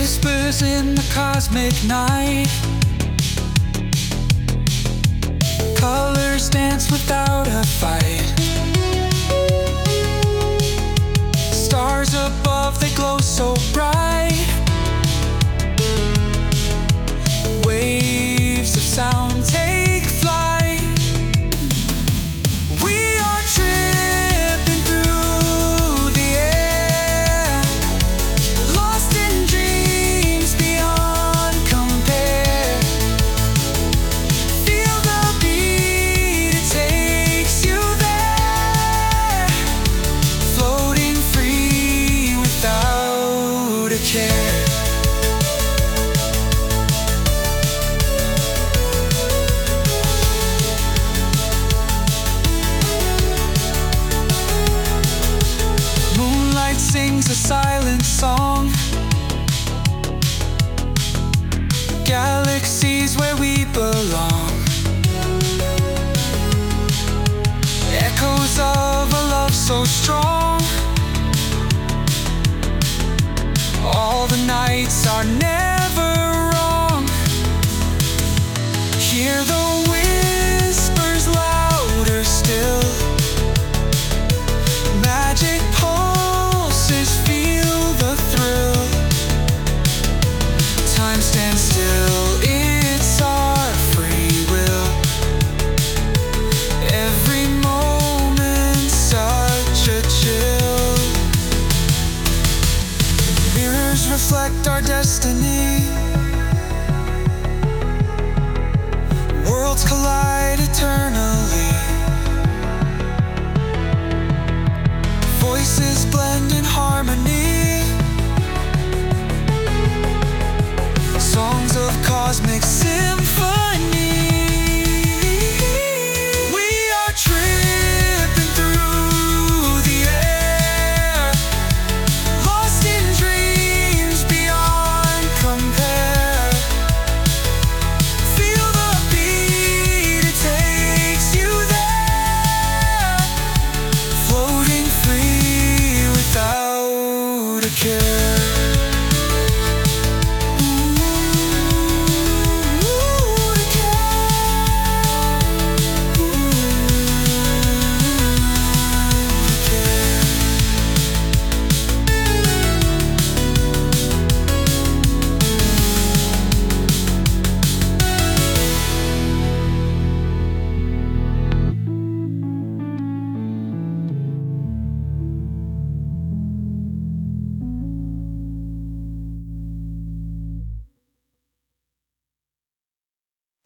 whispers in the cosmic night. Colors dance without a fight. Stars above, they glow so bright. Waves of sound take flight. We are tripping through the air, lost in dreams beyond compare. Feel the beat, it takes you there, floating free without a care. Sings a silent song. Galaxies where we belong. Echoes of a love so strong. All the nights are never wrong. Hear the whispers louder still. Magic feel the thrill. Time stands still, it's our free will. Every moment such a chill. Mirrors reflect our destiny. Worlds collide eternally. Voices blend in harmony.